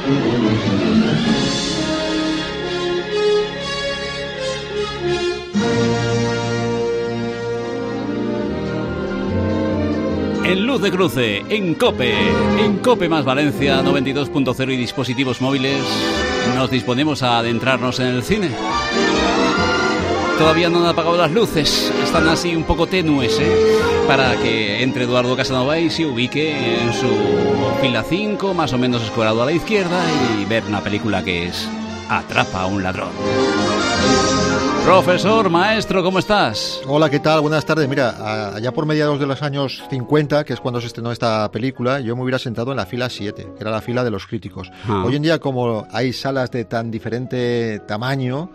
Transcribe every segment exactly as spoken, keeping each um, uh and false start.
En Luz de Cruce, en COPE, en COPE más Valencia noventa y dos punto cero y dispositivos móviles, nos disponemos a adentrarnos en el cine. Todavía no han apagado las luces, están así un poco tenues, ¿eh? Para que entre Eduardo Casanova y se ubique en su fila cinco, más o menos escorado a la izquierda, y ver una película que es Atrapa a un ladrón. Profesor, maestro, ¿cómo estás? Hola, ¿qué tal? Buenas tardes. Mira, allá por mediados de los años cincuenta, que es cuando se estrenó esta película, yo me hubiera sentado en la fila siete, que era la fila de los críticos. Ah. Hoy en día, como hay salas de tan diferente tamaño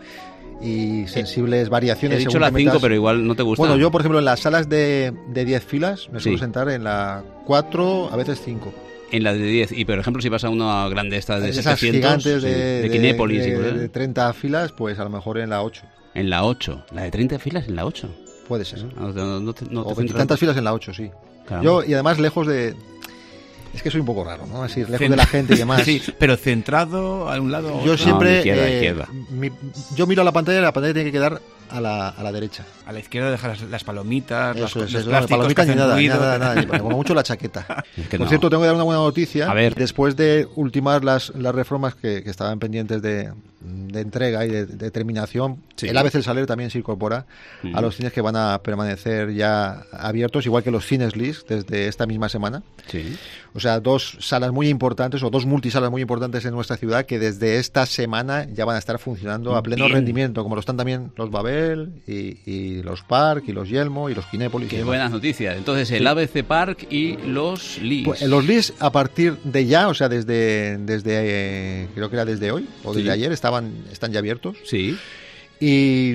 y sensibles variaciones... He dicho la cinco, pero igual no te gusta. Bueno, yo, por ejemplo, en las salas de diez filas me suelo sí. sentar en la cuatro, a veces cinco. En la de diez, y por ejemplo si vas a una grande esta de esas setecientos, gigantes de, de, de Kinépolis, de, de, de treinta filas, pues a lo mejor en la ocho. En la ocho, la de treinta filas en la ocho. Puede ser. No, no, no te, no te o veintitantas filas en la ocho, sí. Caramba. Yo, y además lejos de... Es que soy un poco raro, ¿no? Así, lejos Cent... de la gente y demás. Sí, pero centrado a un lado. Yo siempre... No, izquierda, eh, izquierda. Mi, yo miro a la pantalla y la pantalla tiene que quedar a la, a la derecha. A la izquierda dejar las, las palomitas, eso, los, eso, los no, plásticos palomitas ni nada, ruido. nada, nada, nada, como mucho la chaqueta. Es que Por no. cierto, tengo que dar una buena noticia. A ver. Después de ultimar las, las reformas que, que estaban pendientes de, de entrega y de, de terminación, sí. el A B C El Saler también se incorpora mm. a los cines que van a permanecer ya abiertos, igual que los Cines Lis, desde esta misma semana. Sí. O sea, dos salas muy importantes o dos multisalas muy importantes en nuestra ciudad que desde esta semana ya van a estar funcionando a pleno Bien. rendimiento, como lo están también los Babel y, y los Park y los Yelmo y los Kinépolis. Qué buenas noticias. Entonces el sí. A B C Park y los Lis. Pues, los Lis a partir de ya, o sea, desde desde eh, creo que era desde hoy o desde sí. ayer estaban están ya abiertos. Sí. Y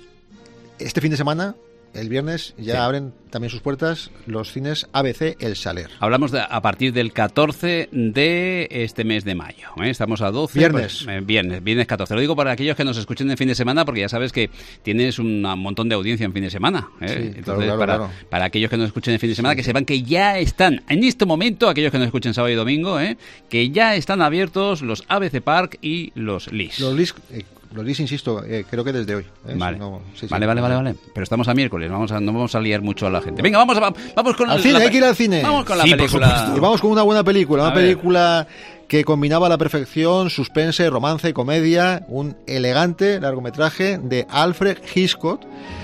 este fin de semana, el viernes, ya sí. abren también sus puertas los cines A B C El Saler. Hablamos de, a partir del catorce de este mes de mayo. ¿eh? Estamos a doce. Viernes. Pues, eh, viernes, viernes catorce. Lo digo para aquellos que nos escuchen en fin de semana, porque ya sabes que tienes un montón de audiencia en fin de semana. ¿eh? Sí, Entonces, claro, claro, para, claro. para aquellos que nos escuchen en fin de semana, sí, que sepan que ya están, en este momento, aquellos que nos escuchen sábado y domingo, ¿eh? que ya están abiertos los A B C Park y los Lis. Los Lis... Eh, Los Lis, insisto, eh, creo que desde hoy. ¿eh? Vale. No, sí, sí, vale, vale, vale, vale. Pero estamos a miércoles, vamos a, no vamos a liar mucho a la gente. Venga, vamos a, vamos con al la, cine, la, hay que ir al cine. Vamos con la sí, película. Y vamos con una buena película, una a película ver. que combinaba a la perfección suspense, romance y comedia, un elegante largometraje de Alfred Hitchcock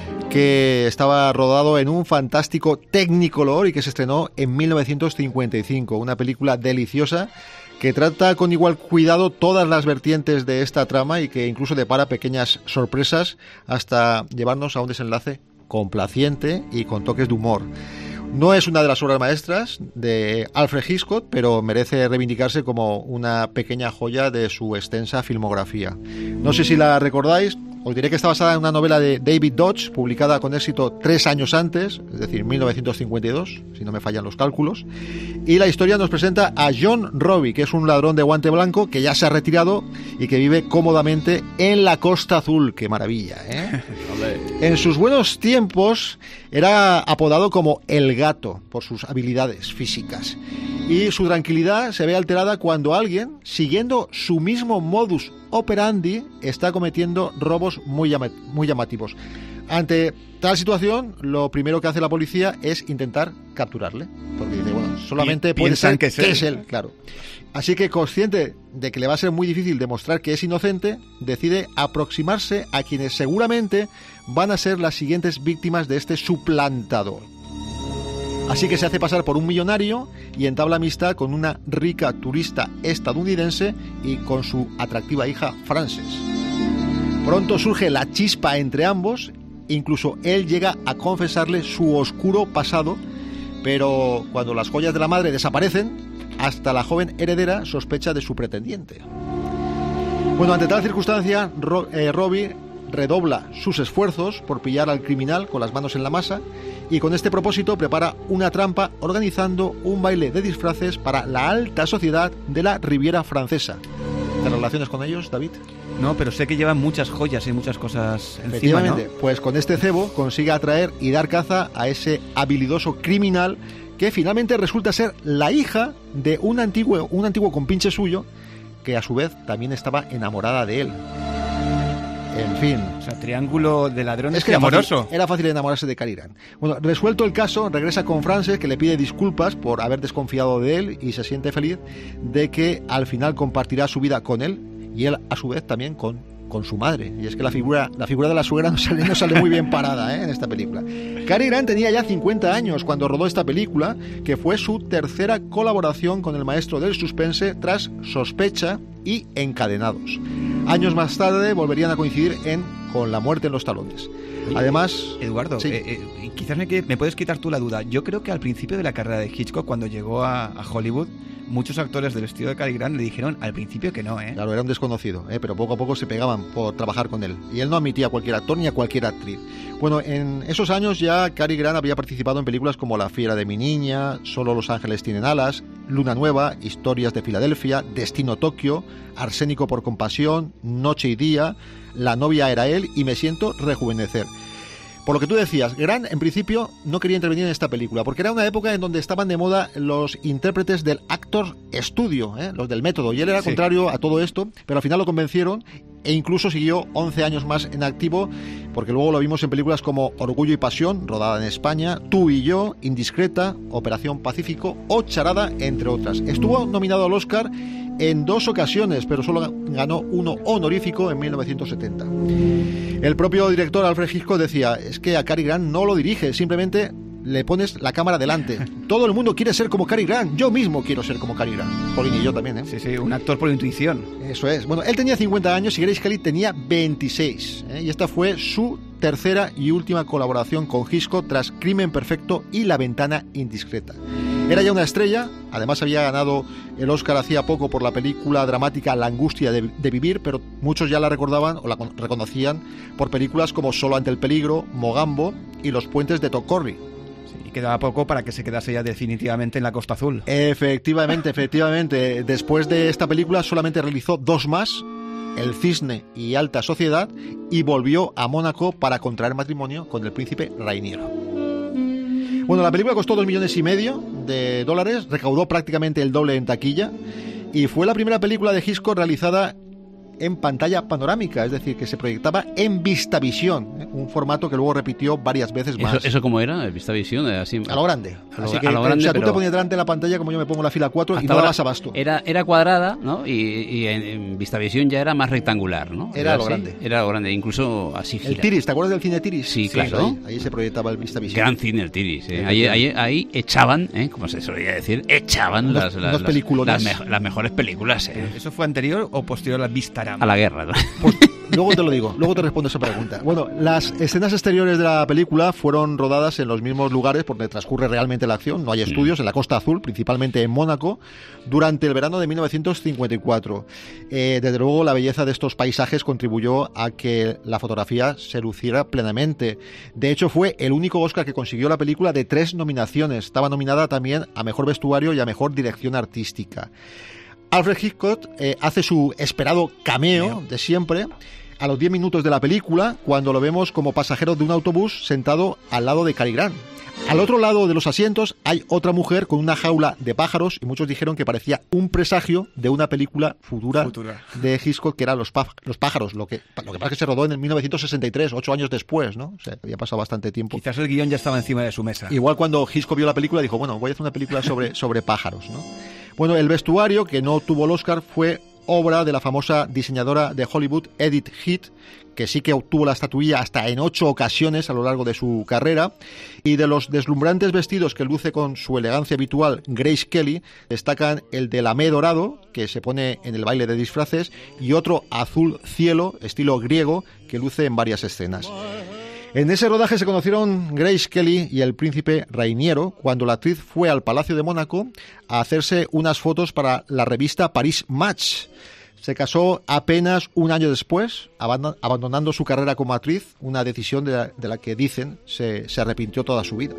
que estaba rodado en un fantástico Technicolor y que se estrenó en mil novecientos cincuenta y cinco, una película deliciosa que trata con igual cuidado todas las vertientes de esta trama y que incluso depara pequeñas sorpresas hasta llevarnos a un desenlace complaciente y con toques de humor. No es una de las obras maestras de Alfred Hitchcock, pero merece reivindicarse como una pequeña joya de su extensa filmografía. No sé si la recordáis. Os diré que está basada en una novela de David Dodge, publicada con éxito tres años antes, es decir, mil novecientos cincuenta y dos, si no me fallan los cálculos. Y la historia nos presenta a John Robbie, que es un ladrón de guante blanco que ya se ha retirado y que vive cómodamente en la Costa Azul. ¡Qué maravilla! ¿eh? En sus buenos tiempos era apodado como El Gato por sus habilidades físicas. Y su tranquilidad se ve alterada cuando alguien, siguiendo su mismo modus operandi, está cometiendo robos muy, llama- muy llamativos. Ante tal situación, lo primero que hace la policía es intentar capturarle. Porque dice, bueno, solamente Pi- puede ser que es, que es él, claro. Así que, consciente de que le va a ser muy difícil demostrar que es inocente, decide aproximarse a quienes seguramente van a ser las siguientes víctimas de este suplantador. Así que se hace pasar por un millonario y entabla amistad con una rica turista estadounidense y con su atractiva hija Frances. Pronto surge la chispa entre ambos, incluso él llega a confesarle su oscuro pasado, pero cuando las joyas de la madre desaparecen, hasta la joven heredera sospecha de su pretendiente. Bueno, ante tal circunstancia, Ro- eh, Robbie redobla sus esfuerzos por pillar al criminal con las manos en la masa y con este propósito prepara una trampa organizando un baile de disfraces para la alta sociedad de la Riviera Francesa. ¿Te relacionas con ellos, David? No, pero sé que llevan muchas joyas y muchas cosas encima, ¿no? Pues con este cebo consigue atraer y dar caza a ese habilidoso criminal que finalmente resulta ser la hija de un antiguo, un antiguo compinche suyo que a su vez también estaba enamorada de él. En fin. O sea, triángulo de ladrones es que y era amoroso. Fácil, era fácil enamorarse de Cary Grant. Bueno, resuelto el caso, regresa con Frances, que le pide disculpas por haber desconfiado de él y se siente feliz de que al final compartirá su vida con él y él a su vez también con, con su madre. Y es que la figura, la figura de la suegra no sale, no sale muy bien parada, ¿eh? En esta película. Cary Grant tenía ya cincuenta años cuando rodó esta película, que fue su tercera colaboración con el maestro del suspense tras Sospecha y Encadenados. Años más tarde volverían a coincidir en Con la muerte en los talones. Oye, Además, Eduardo, sí. eh, eh, quizás me, me puedes quitar tú la duda. Yo creo que al principio de la carrera de Hitchcock, cuando llegó a, a Hollywood, muchos actores del estilo de Cary Grant le dijeron al principio que no, ¿eh? Claro, era un desconocido, ¿eh? Pero poco a poco se pegaban por trabajar con él. Y él no admitía a cualquier actor ni a cualquier actriz. Bueno, en esos años ya Cary Grant había participado en películas como La fiera de mi niña, Solo los ángeles tienen alas, Luna nueva, Historias de Filadelfia, Destino Tokio, Arsénico por compasión, Noche y día, La novia era él y Me siento rejuvenecer. Por lo que tú decías, Grant en principio no quería intervenir en esta película, porque era una época en donde estaban de moda los intérpretes del actor studio, ¿eh? Los del método, y él era Sí. contrario a todo esto, pero al final lo convencieron e incluso siguió once años más en activo, porque luego lo vimos en películas como Orgullo y Pasión, rodada en España, Tú y yo, Indiscreta, Operación Pacífico o Charada, entre otras. Estuvo nominado al Oscar en dos ocasiones, pero solo ganó uno honorífico en mil novecientos setenta. El propio director Alfred Hitchcock decía, es que a Cary Grant no lo dirige, simplemente le pones la cámara delante. Todo el mundo quiere ser como Cary Grant, yo mismo quiero ser como Cary Grant. Jolín, y yo también, ¿eh? Sí, sí, un actor por intuición. Eso es. Bueno, él tenía cincuenta años y Grace Kelly tenía veintiséis, ¿eh? Y esta fue su tercera y última colaboración con Hitchcock tras Crimen Perfecto y La ventana indiscreta. Era ya una estrella, además había ganado el Oscar hacía poco por la película dramática La angustia de, de vivir, pero muchos ya la recordaban o la con- reconocían por películas como Solo ante el peligro, Mogambo y Los puentes de Tocorri. Sí, y quedaba poco para que se quedase ya definitivamente en la Costa Azul. Efectivamente, efectivamente. Después de esta película solamente realizó dos más, El cisne y Alta sociedad, y volvió a Mónaco para contraer matrimonio con el príncipe Rainiero. Bueno, la película costó dos millones y medio de dólares, recaudó prácticamente el doble en taquilla y fue la primera película de Hitchcock realizada en pantalla panorámica, es decir, que se proyectaba en Vistavisión, ¿eh? Un formato que luego repitió varias veces más. ¿Eso, eso cómo era? ¿El Vistavisión? Así, A lo grande. A lo, Así que, a lo grande, o sea, tú pero te ponías delante de la pantalla como yo me pongo en la fila cuatro y hasta no ahora dabas abasto. Era, era cuadrada, ¿no? Y, y en, en Vistavisión ya era más rectangular, ¿no? Era lo así, grande. Era lo grande, incluso así gira. El Tiris, ¿te acuerdas del cine Tiris? Sí, claro. Ahí, ahí se proyectaba el Vistavisión. Gran cine el Tiris, ¿eh? ahí, ahí, ahí echaban, ¿eh? Como se solía decir, echaban Unos- las, las, unos las, peliculones. las, me- las mejores películas, ¿eh? ¿Eso fue anterior o posterior a Vistaram? A la guerra, ¿no? Pues luego te lo digo, luego te respondo esa pregunta. Bueno, las escenas exteriores de la película fueron rodadas en los mismos lugares por donde transcurre realmente la acción. No hay estudios, en la Costa Azul, principalmente en Mónaco, durante el verano de mil novecientos cincuenta y cuatro. Eh, desde luego, la belleza de estos paisajes contribuyó a que la fotografía se luciera plenamente. De hecho, fue el único Oscar que consiguió la película de tres nominaciones. Estaba nominada también a Mejor Vestuario y a Mejor Dirección Artística. Alfred Hitchcock eh, hace su esperado cameo de siempre a los diez minutos de la película, cuando lo vemos como pasajero de un autobús sentado al lado de Cary Grant. Al otro lado de los asientos hay otra mujer con una jaula de pájaros y muchos dijeron que parecía un presagio de una película futura, Futura. de Hitchcock, que era Los, pá- los pájaros, lo que, lo que pasa es que se rodó en el mil novecientos sesenta y tres, ocho años después, ¿no? O sea, había pasado bastante tiempo. Quizás el guión ya estaba encima de su mesa. Igual cuando Hitchcock vio la película dijo, bueno, voy a hacer una película sobre, sobre pájaros, ¿no? Bueno, el vestuario, que no tuvo el Oscar, fue obra de la famosa diseñadora de Hollywood, Edith Heath, que sí que obtuvo la estatuilla hasta en ocho ocasiones a lo largo de su carrera, y de los deslumbrantes vestidos que luce con su elegancia habitual Grace Kelly, destacan el de lamé dorado, que se pone en el baile de disfraces, y otro azul cielo, estilo griego, que luce en varias escenas. En ese rodaje se conocieron Grace Kelly y el príncipe Rainiero cuando la actriz fue al Palacio de Mónaco a hacerse unas fotos para la revista Paris Match. Se casó apenas un año después, abandon- abandonando su carrera como actriz, una decisión de la, de la que dicen se, se arrepintió toda su vida.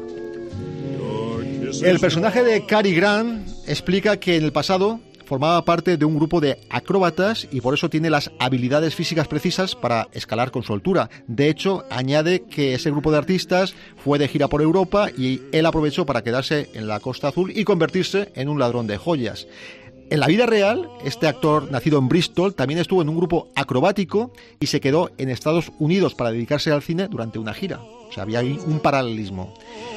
El personaje de Cary Grant explica que en el pasado formaba parte de un grupo de acróbatas y por eso tiene las habilidades físicas precisas para escalar con soltura. De hecho, añade que ese grupo de artistas fue de gira por Europa y él aprovechó para quedarse en la Costa Azul y convertirse en un ladrón de joyas. En la vida real, este actor, nacido en Bristol, también estuvo en un grupo acrobático y se quedó en Estados Unidos para dedicarse al cine durante una gira. O sea, había ahí un paralelismo.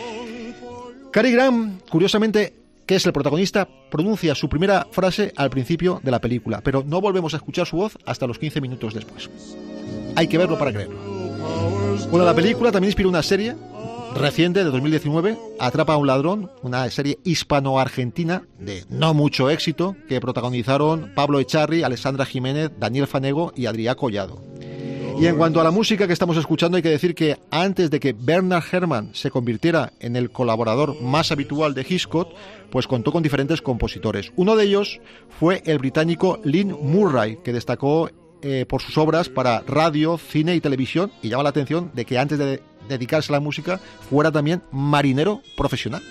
Cary Grant, curiosamente, que es el protagonista, pronuncia su primera frase al principio de la película, pero no volvemos a escuchar su voz hasta los quince minutos después. Hay que verlo para creerlo. Bueno, la película también inspiró una serie reciente de dos mil diecinueve, Atrapa a un ladrón, una serie hispano-argentina de no mucho éxito que protagonizaron Pablo Echarri, Alessandra Jiménez, Daniel Fanego y Adrià Collado. Y en cuanto a la música que estamos escuchando, hay que decir que antes de que Bernard Herrmann se convirtiera en el colaborador más habitual de Hitchcock, pues contó con diferentes compositores. Uno de ellos fue el británico Lynn Murray, que destacó eh, por sus obras para radio, cine y televisión, y llama la atención de que antes de dedicarse a la música fuera también marinero profesional.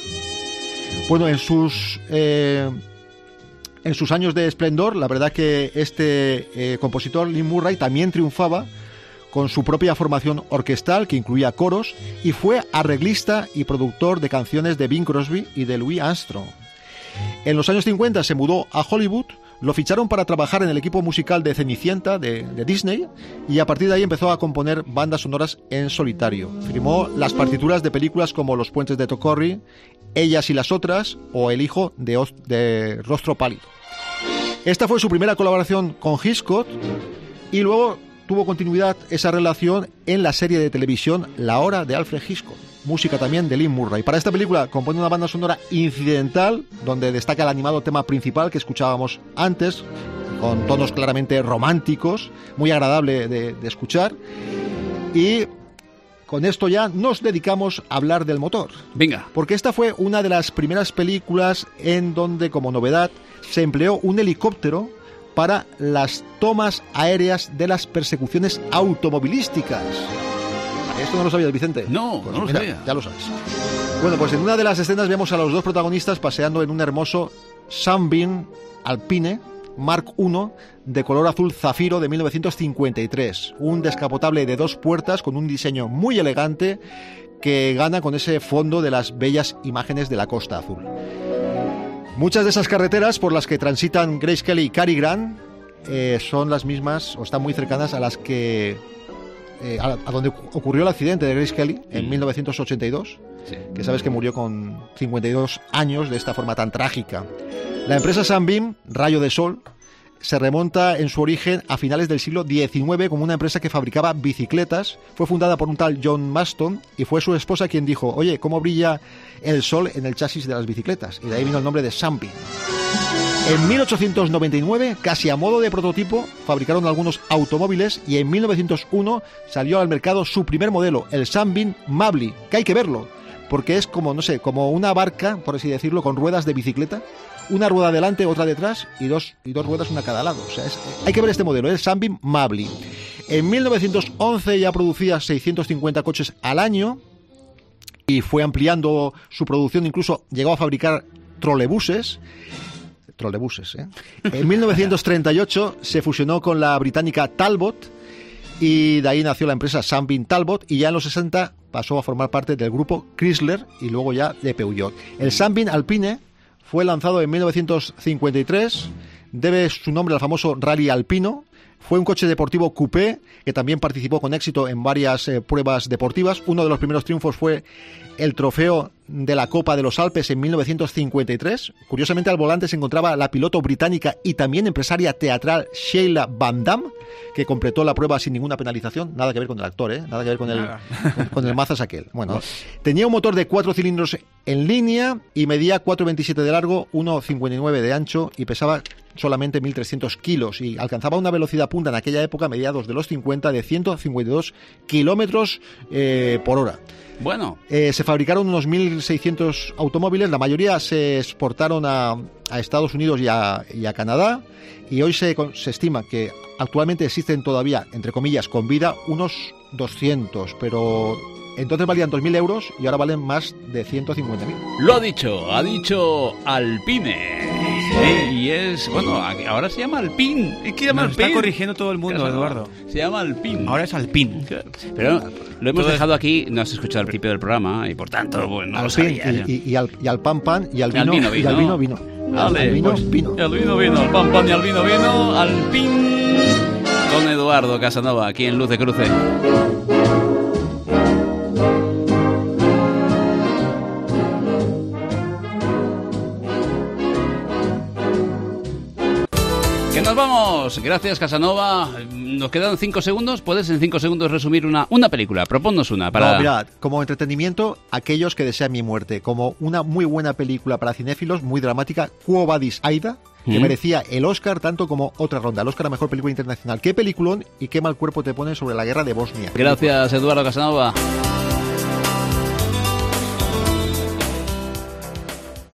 Bueno, en sus eh, en sus años de esplendor, la verdad que este eh, compositor Lynn Murray también triunfaba con su propia formación orquestal que incluía coros, y fue arreglista y productor de canciones de Bing Crosby y de Louis Armstrong. En los años cincuenta se mudó a Hollywood. Lo ficharon para trabajar en el equipo musical de Cenicienta de, de Disney, y a partir de ahí empezó a componer bandas sonoras en solitario. Firmó las partituras de películas como Los puentes de Tocorri, Ellas y las otras o El hijo de, Oz, de Rostro pálido. Esta fue su primera colaboración con Hitchcock, y luego tuvo continuidad esa relación en la serie de televisión La hora de Alfred Hitchcock, música también de Lynn Murray. Para esta película compone una banda sonora incidental donde destaca el animado tema principal que escuchábamos antes, con tonos claramente románticos, muy agradable de, de escuchar. Y con esto ya nos dedicamos a hablar del motor. Venga. Porque esta fue una de las primeras películas en donde, como novedad, se empleó un helicóptero para las tomas aéreas de las persecuciones automovilísticas. ¿Esto no lo sabías, Vicente? No, pues no lo mira, sabía. Ya lo sabes. Bueno, pues en una de las escenas vemos a los dos protagonistas paseando en un hermoso Sunbeam Alpine Mark uno de color azul zafiro de mil novecientos cincuenta y tres. Un descapotable de dos puertas con un diseño muy elegante que gana con ese fondo de las bellas imágenes de la Costa Azul. Muchas de esas carreteras por las que transitan Grace Kelly y Cary Grant eh, son las mismas o están muy cercanas a las que eh, a, a donde ocurrió el accidente de Grace Kelly en mm. mil novecientos ochenta y dos, sí. Que sabes que murió con cincuenta y dos años de esta forma tan trágica. La empresa Sunbeam, Rayo de Sol, se remonta en su origen a finales del siglo diecinueve como una empresa que fabricaba bicicletas. Fue fundada por un tal John Maston y fue su esposa quien dijo: oye, ¿cómo brilla el sol en el chasis de las bicicletas? Y de ahí vino el nombre de Sunbeam. En mil ochocientos noventa y nueve, casi a modo de prototipo, fabricaron algunos automóviles y en mil novecientos uno salió al mercado su primer modelo, el Sunbeam Mably, que hay que verlo, porque es como, no sé, como una barca, por así decirlo, con ruedas de bicicleta. Una rueda delante, otra detrás y dos, y dos ruedas una a cada lado. O sea, es, hay que ver este modelo, el Sunbeam Mably. En mil novecientos once ya producía seiscientos cincuenta coches al año y fue ampliando su producción, incluso llegó a fabricar trolebuses. Trolebuses, ¿eh? En mil novecientos treinta y ocho se fusionó con la británica Talbot y de ahí nació la empresa Sunbeam Talbot, y ya en los sesenta pasó a formar parte del grupo Chrysler y luego ya de Peugeot. El Sunbeam Alpine fue lanzado en mil novecientos cincuenta y tres, debe su nombre al famoso Rally Alpino. Fue un coche deportivo coupé que también participó con éxito en varias eh, pruebas deportivas. Uno de los primeros triunfos fue el trofeo de la Copa de los Alpes en mil novecientos cincuenta y tres. Curiosamente, al volante se encontraba la piloto británica y también empresaria teatral Sheila Van Damme, que completó la prueba sin ninguna penalización. Nada que ver con el actor, ¿eh? Nada que ver con el, con, con el mazas aquel. Bueno, tenía un motor de cuatro cilindros en línea y medía cuatro veintisiete de largo, uno cincuenta y nueve de ancho y pesaba solamente mil trescientos kilos y alcanzaba una velocidad punta en aquella época, mediados de los cincuenta, de ciento cincuenta y dos kilómetros eh, por hora. Bueno. Eh, se fabricaron unos mil seiscientos automóviles, la mayoría se exportaron a, a Estados Unidos y a, y a Canadá, y hoy se, se estima que actualmente existen todavía, entre comillas, con vida, unos doscientos, pero entonces valían dos mil euros y ahora valen más de ciento cincuenta mil. Lo ha dicho, ha dicho Alpine. Sí, y es, bueno, ahora se llama Alpine. Es que llama Nos Alpine. Está corrigiendo todo el mundo, claro, Eduardo. Se llama Alpine. Ahora es Alpine. Pero lo hemos todo dejado aquí, no has escuchado al principio del programa y por tanto, bueno, no lo Alpine, sabías. y, y, y, al, y al pan pan y al y vino, al vino, vino. Y al vino, vino. Vale, al vino, pues, vino. Al vino, vino. Al pan, pan y al vino, vino. Al pin. Con Eduardo Casanova, aquí en Luz de Cruce. Que nos vamos. Gracias, Casanova. Nos quedan cinco segundos. ¿Puedes en cinco segundos resumir una, una película? Proponnos una. Para... No, mirad, como entretenimiento, aquellos que desean mi muerte. Como una muy buena película para cinéfilos, muy dramática, Quo Vadis, Aida, que ¿Mm? merecía el Oscar tanto como otra ronda. El Oscar a Mejor Película Internacional. Qué peliculón y qué mal cuerpo te pone sobre la guerra de Bosnia. Gracias, Eduardo Casanova.